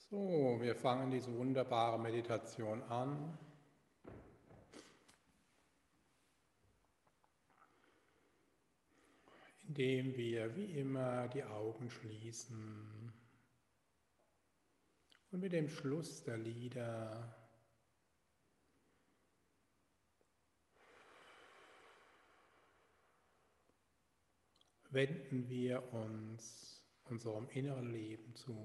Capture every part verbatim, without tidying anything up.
So, wir fangen diese wunderbare Meditation an. Indem wir wie immer die Augen schließen und mit dem Schluss der Lieder wenden wir uns unserem inneren Leben zu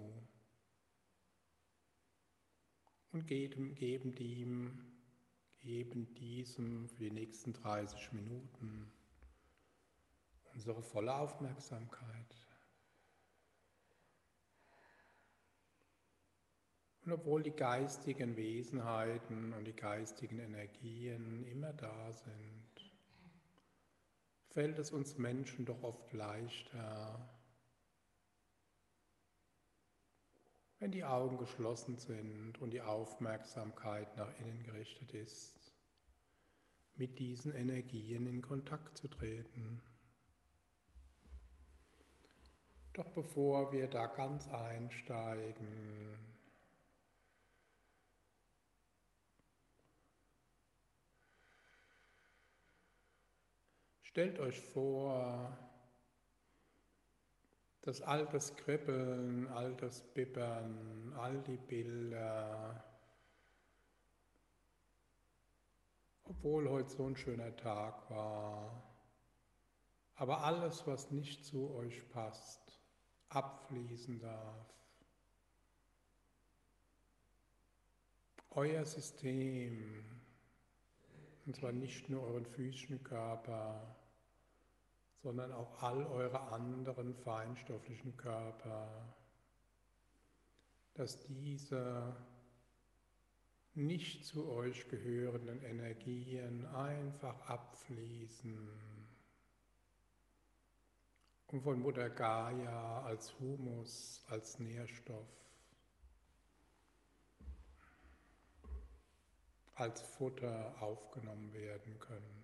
und geben, geben, dem, geben diesem für die nächsten dreißig Minuten unsere volle Aufmerksamkeit. Und obwohl die geistigen Wesenheiten und die geistigen Energien immer da sind, fällt es uns Menschen doch oft leichter, wenn die Augen geschlossen sind und die Aufmerksamkeit nach innen gerichtet ist, mit diesen Energien in Kontakt zu treten. Doch bevor wir da ganz einsteigen, stellt euch vor, dass all das Kribbeln, all das Bibbern, all die Bilder, obwohl heute so ein schöner Tag war, aber alles, was nicht zu euch passt, abfließen darf. Euer System, und zwar nicht nur euren physischen Körper, sondern auch all eure anderen feinstofflichen Körper, dass diese nicht zu euch gehörenden Energien einfach abfließen und von Mutter Gaia als Humus, als Nährstoff, als Futter aufgenommen werden können.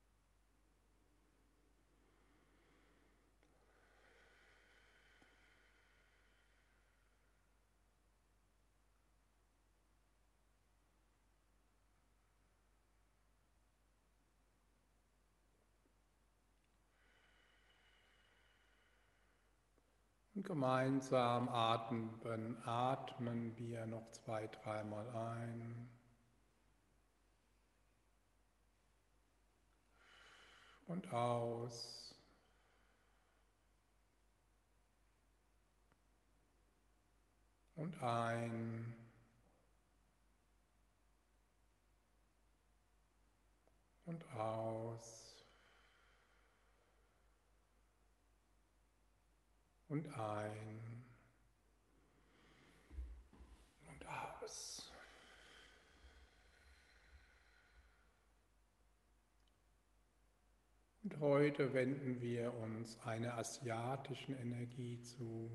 Und gemeinsam atmen, atmen wir noch zwei, dreimal ein und aus. Und ein und aus und ein und aus. Und heute wenden wir uns einer asiatischen Energie zu.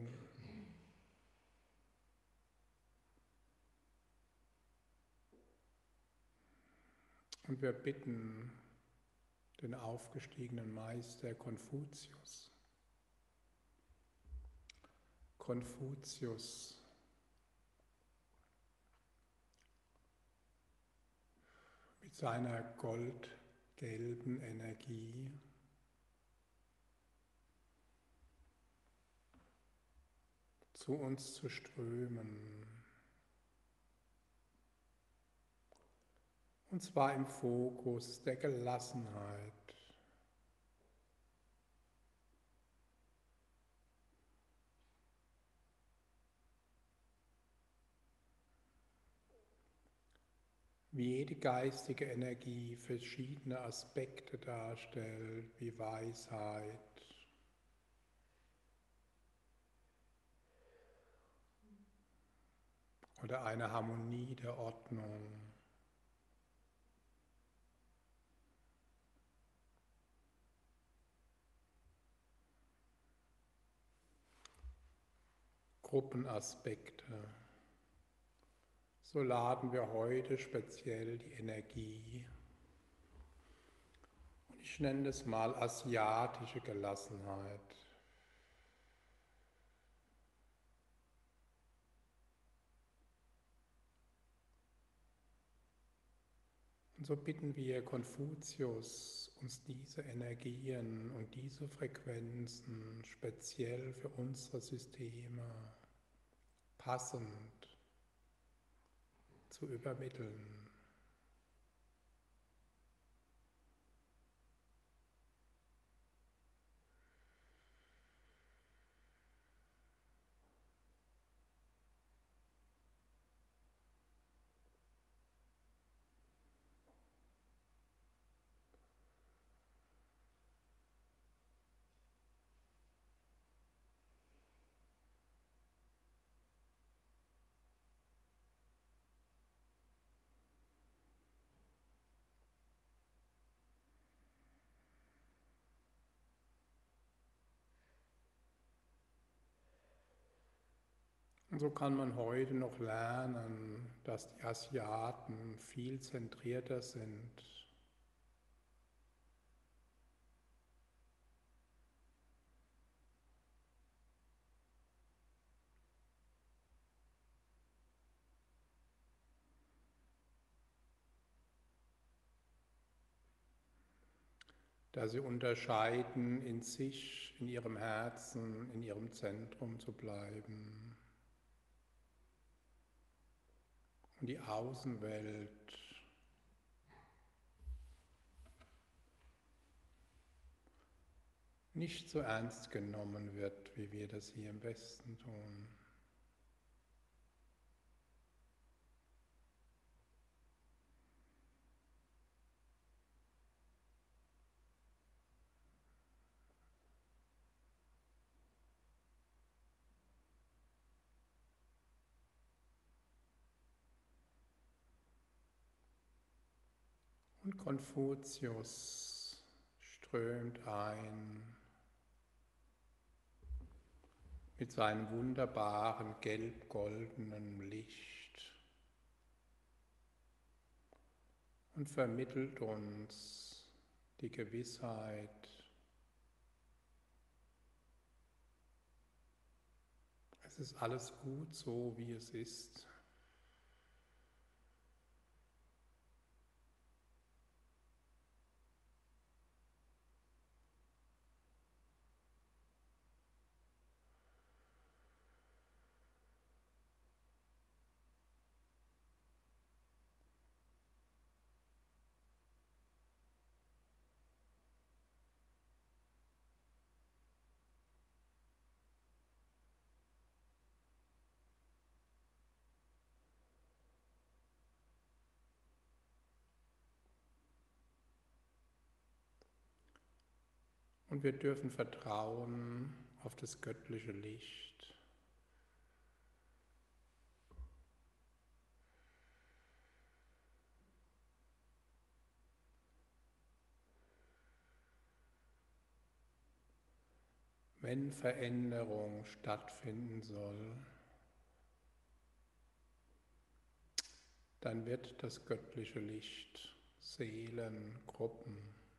Und wir bitten den aufgestiegenen Meister Konfuzius, Konfuzius, mit seiner goldgelben Energie zu uns zu strömen. Und zwar im Fokus der Gelassenheit. Wie jede geistige Energie verschiedene Aspekte darstellt, wie Weisheit, oder eine Harmonie der Ordnung. Gruppenaspekte. So laden wir heute speziell die Energie, und ich nenne es mal asiatische Gelassenheit. Und so bitten wir Konfuzius, uns diese Energien und diese Frequenzen speziell für unsere Systeme passend zu übermitteln. Und so kann man heute noch lernen, dass die Asiaten viel zentrierter sind. Da sie unterscheiden, in sich, in ihrem Herzen, in ihrem Zentrum zu bleiben. Und die Außenwelt nicht so ernst genommen wird, wie wir das hier im Westen tun. Und Konfuzius strömt ein mit seinem wunderbaren gelb-goldenen Licht und vermittelt uns die Gewissheit, es ist alles gut so, wie es ist. Und wir dürfen vertrauen auf das göttliche Licht. Wenn Veränderung stattfinden soll, dann wird das göttliche Licht Seelen, Gruppen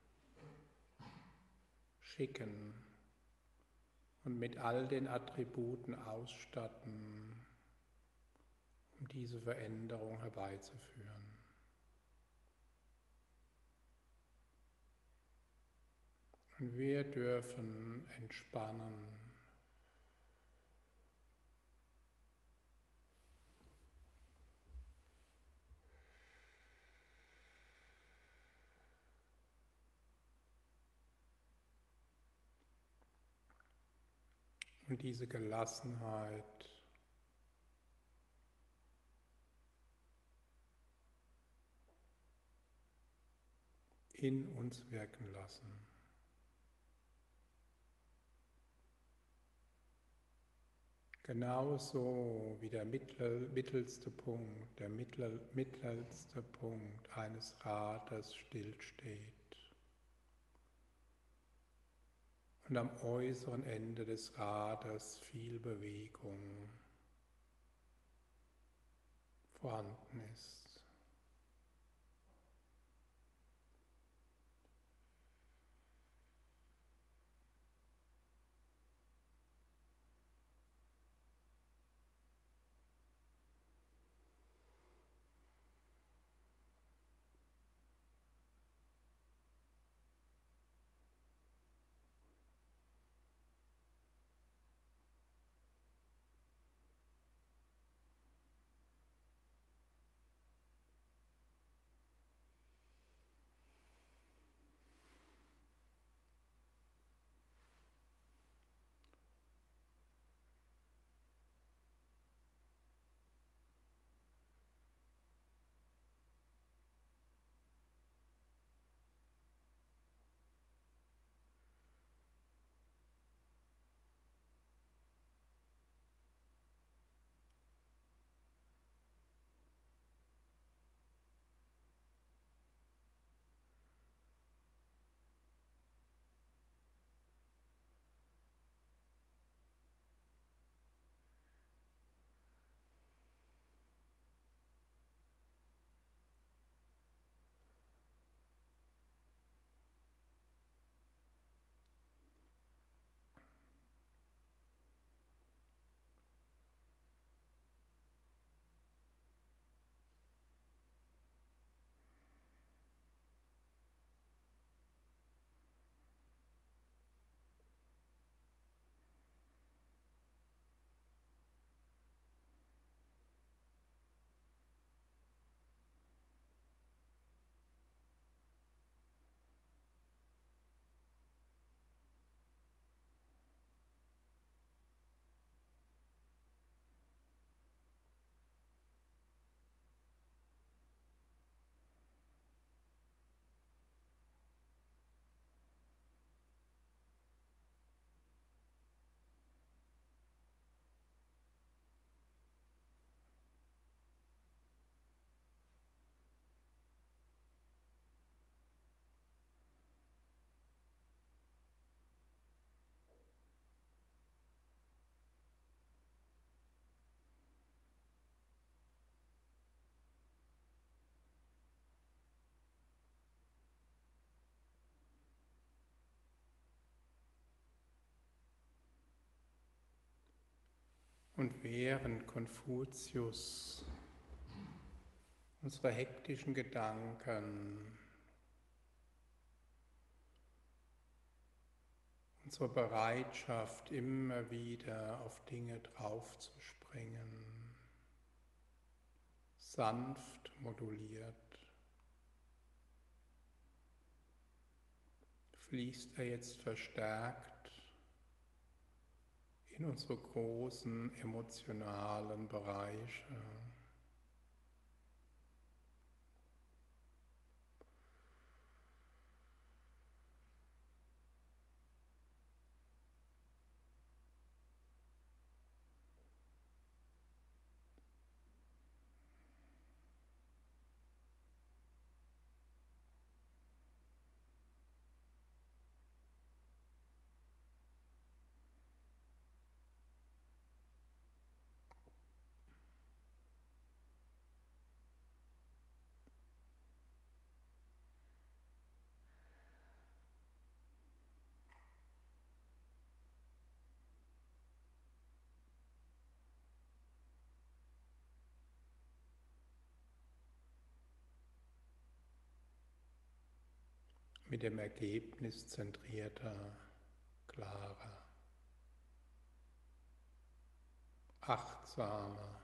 schicken und mit all den Attributen ausstatten, um diese Veränderung herbeizuführen. Und wir dürfen entspannen. Und diese Gelassenheit in uns wirken lassen. Genauso wie der mittel, mittelste Punkt, der mittel, mittelste Punkt eines Rades stillsteht und am äußeren Ende des Rades viel Bewegung vorhanden ist. Und während Konfuzius unsere hektischen Gedanken, unsere Bereitschaft, immer wieder auf Dinge draufzuspringen, sanft moduliert, fließt er jetzt verstärkt in unsere großen emotionalen Bereiche. Mit dem Ergebnis zentrierter, klarer, achtsamer,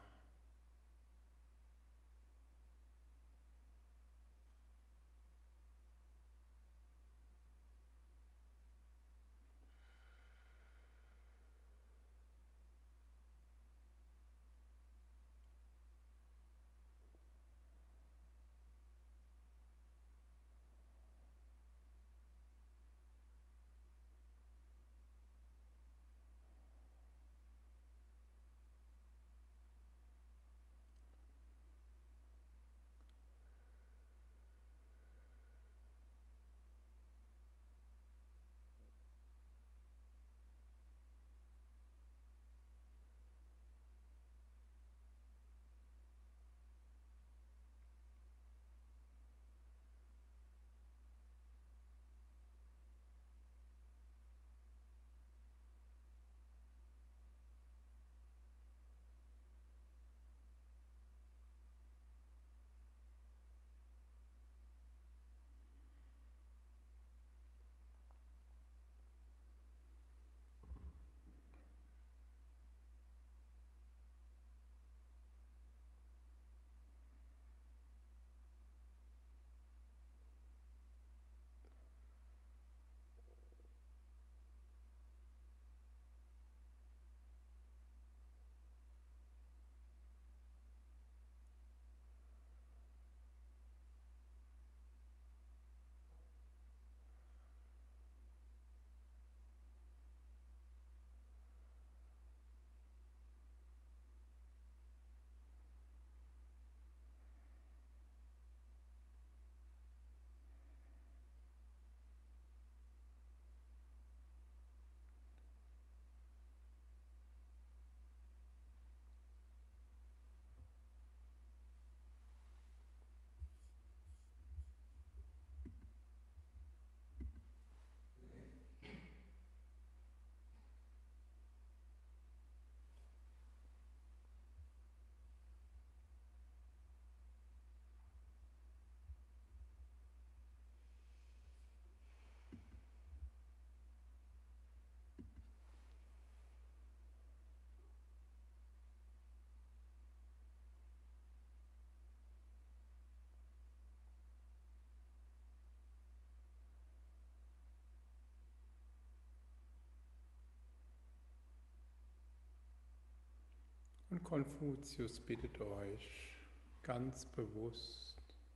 Und Konfuzius bittet euch ganz bewusst,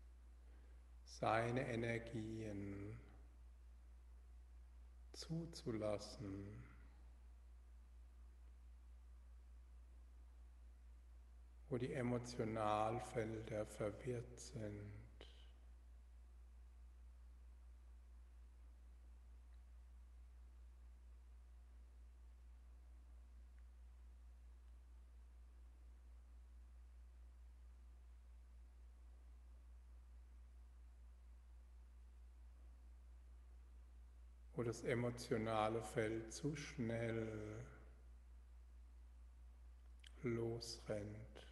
seine Energien zuzulassen, wo die Emotionalfelder verwirrt sind. Wo das emotionale Feld zu schnell losrennt.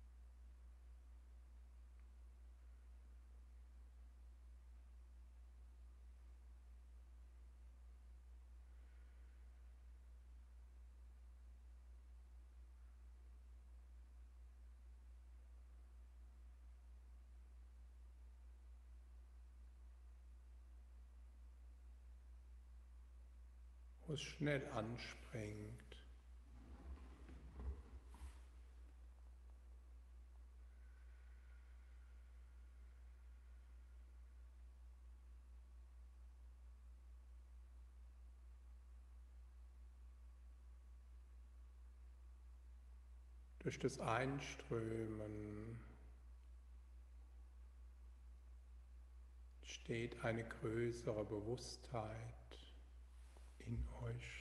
Wo es schnell anspringt. Durch das Einströmen steht eine größere Bewusstheit in euch.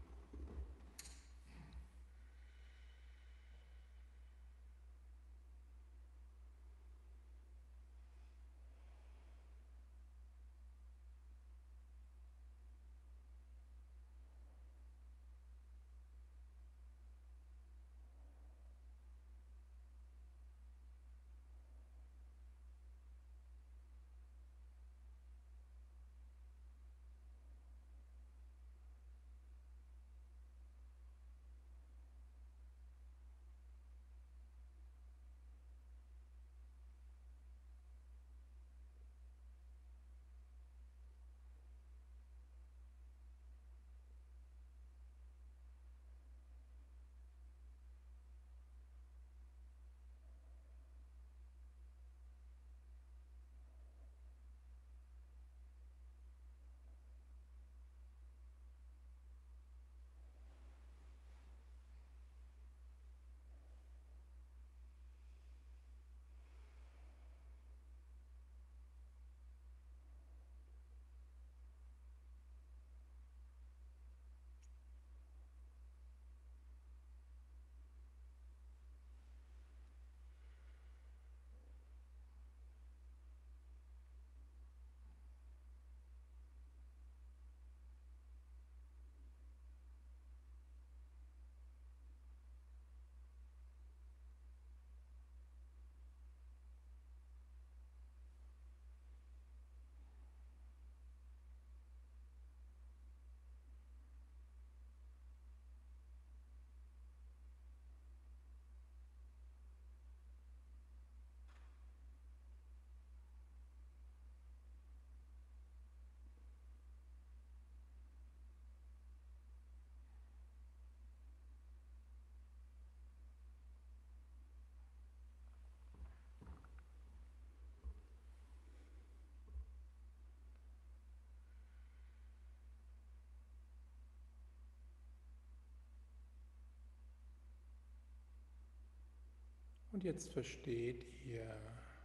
Und jetzt versteht ihr,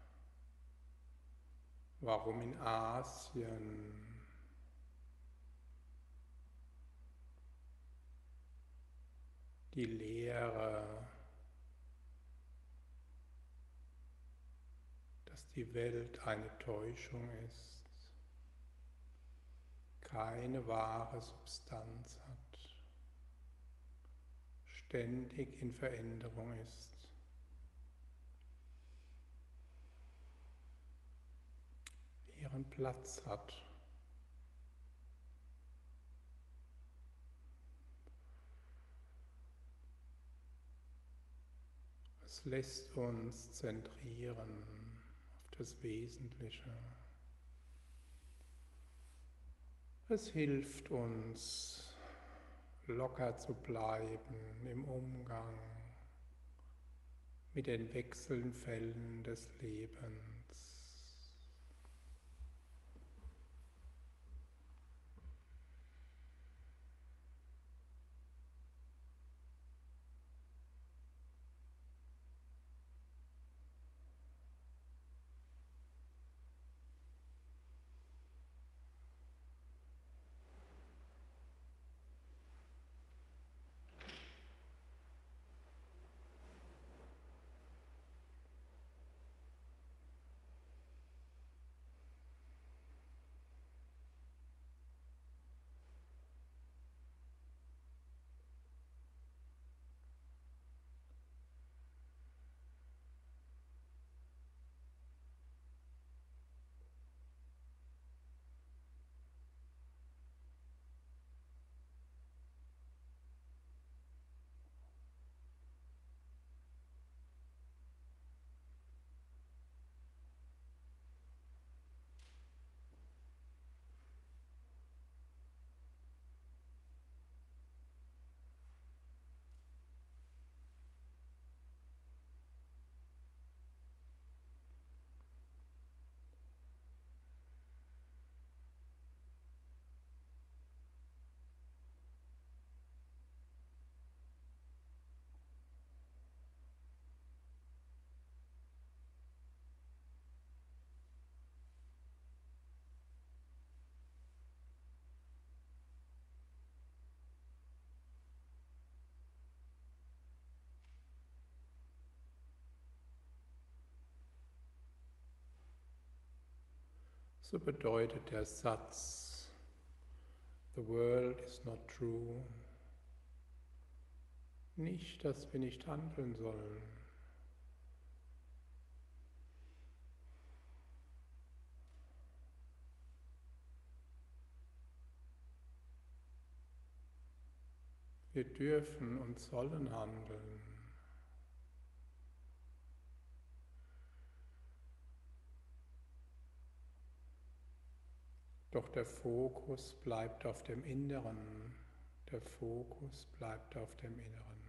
warum in Asien die Lehre, dass die Welt eine Täuschung ist, keine wahre Substanz hat, ständig in Veränderung ist. Ihren Platz hat. Es lässt uns zentrieren auf das Wesentliche. Es hilft uns, locker zu bleiben im Umgang mit den Wechselfällen des Lebens. So bedeutet der Satz, The world is not true, nicht, dass wir nicht handeln sollen. Wir dürfen und sollen handeln. Doch der Fokus bleibt auf dem Inneren. Der Fokus bleibt auf dem Inneren.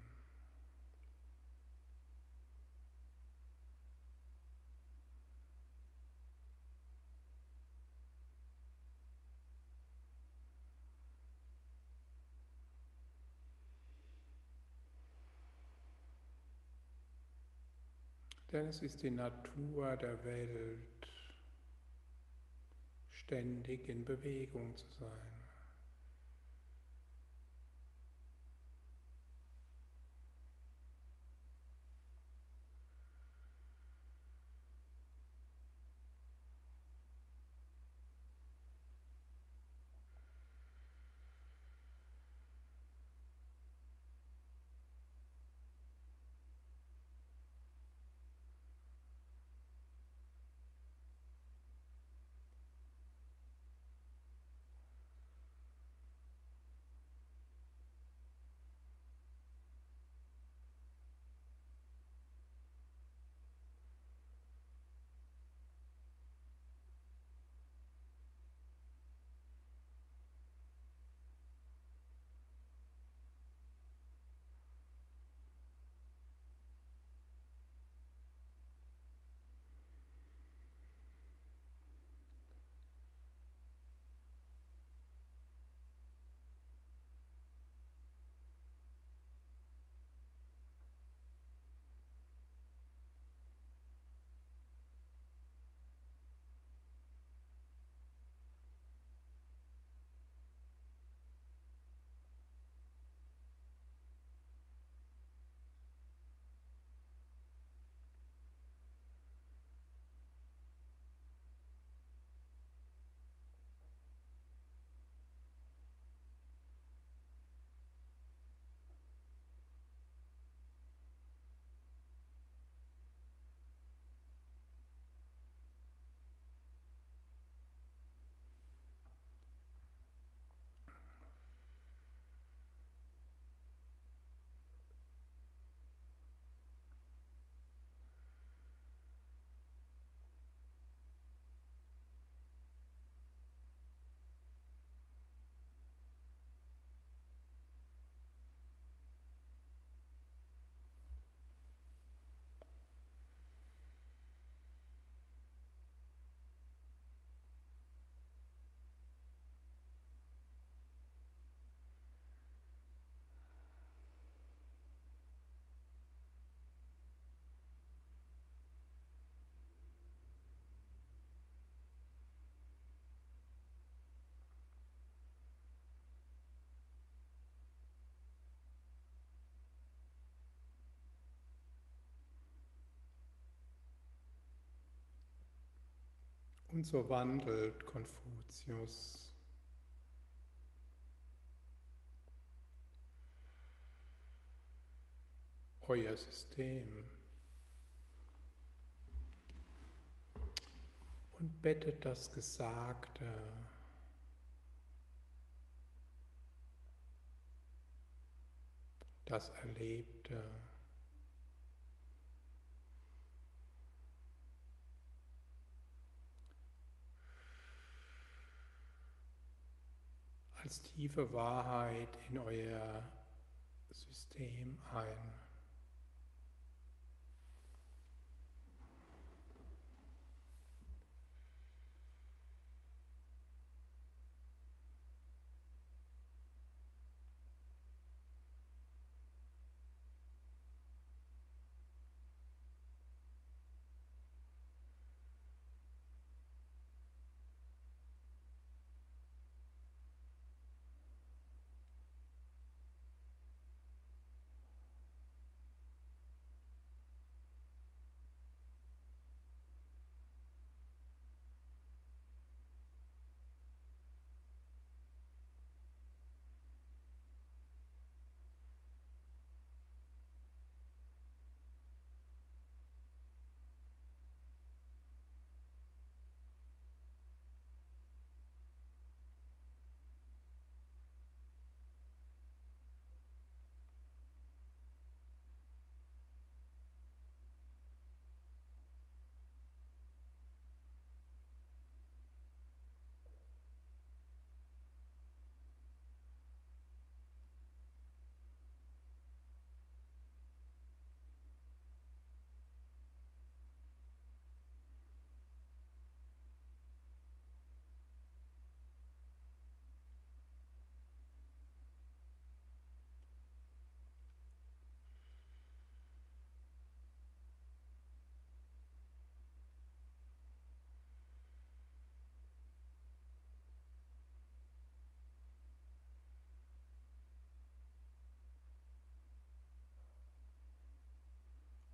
Denn es ist die Natur der Welt, ständig in Bewegung zu sein. Und so wandelt Konfuzius euer System und bettet das Gesagte das Erlebte als tiefe Wahrheit in euer System ein.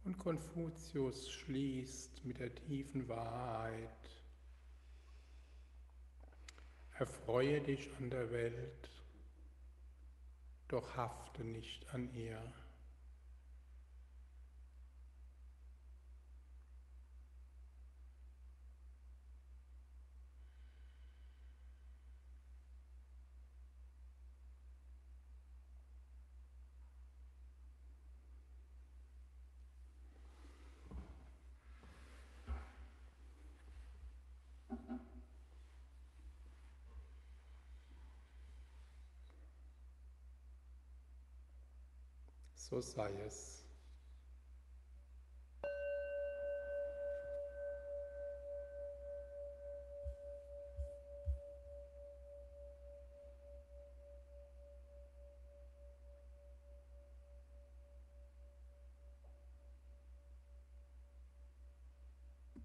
Und Konfuzius schließt mit der tiefen Wahrheit: Erfreue dich an der Welt, doch hafte nicht an ihr. So sei es.